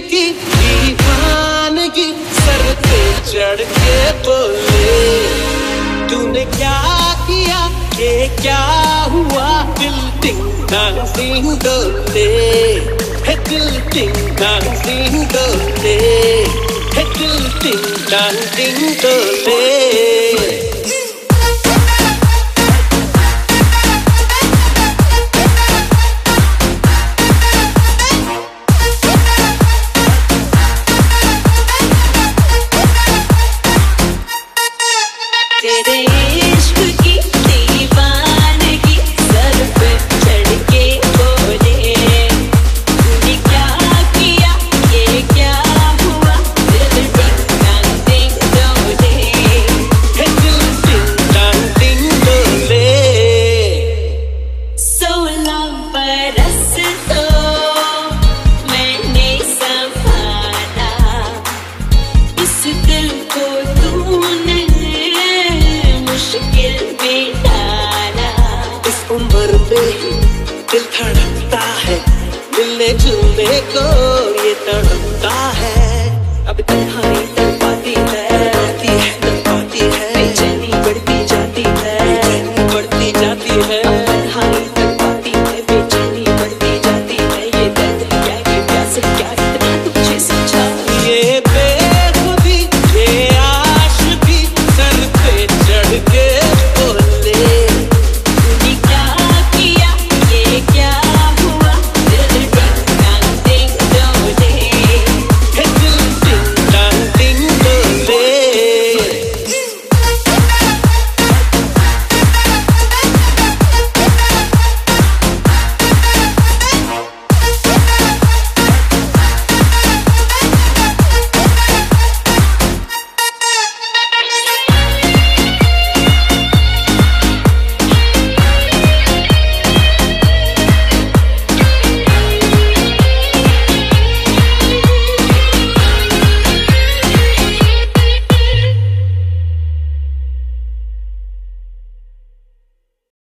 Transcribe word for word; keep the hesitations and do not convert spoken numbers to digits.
की दीवानगी सर पे चढ़ के बोले तूने क्या किया, ये क्या हुआ, दिल टिंग टांग सिंह डोले, है दिल टिंग टांग सिंह डोले, है दिल टिंग टांग सिंह डोले। तेरे इश्क की दीवानगी सर पे चढ़ के बोले तूने क्या किया, ये क्या हुआ, दिल टिंग टांग सिंह डोले, है दिल टिंग टांग सिंह डोले। सोलह बरस तो मैंने संभाला इस दिल को तूने मुश्किल में डाला। इस उम्र में दिल धड़कता है, मिलने जुलने को ये तड़पता है, अब तन्हाई